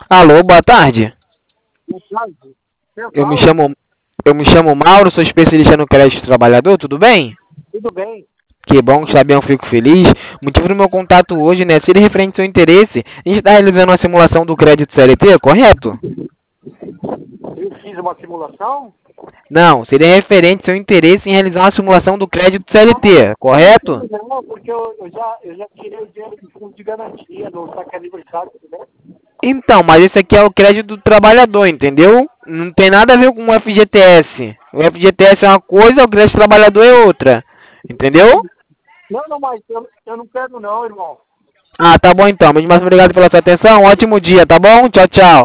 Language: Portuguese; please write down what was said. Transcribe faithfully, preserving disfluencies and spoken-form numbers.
Alô, boa tarde. Boa tarde. Quem Eu me fala? chamo, eu me chamo Mauro, sou especialista no crédito trabalhador, tudo bem? Tudo bem? Que bom, que sabem, eu fico feliz. O motivo do meu contato hoje, né, seria referente ao seu interesse. A gente está realizando uma simulação do crédito C L T, correto? Eu fiz uma simulação? Não, seria referente ao seu interesse em realizar uma simulação do crédito C L T, correto? Não, porque eu, eu já, eu já tirei o dinheiro do fundo de garantia do saque aniversário, né? Então, mas esse aqui é o crédito do trabalhador, entendeu? Não tem nada a ver com o F G T S. O F G T S é uma coisa, o crédito do trabalhador é outra. Entendeu? Não, não, mas eu, eu não quero não, irmão. Ah, tá bom então. Muito mais obrigado pela sua atenção. Um ótimo dia, tá bom? Tchau, tchau.